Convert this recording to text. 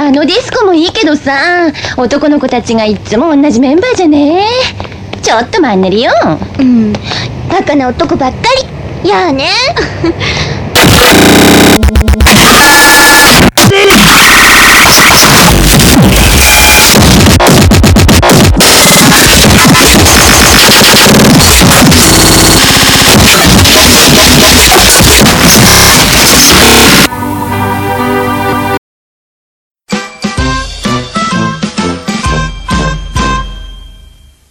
あのディスコもいいけどさ、男の子たちがいつも同じメンバーじゃね。ちょっとマンネリよ。 うん、バカな男ばっかり。やあね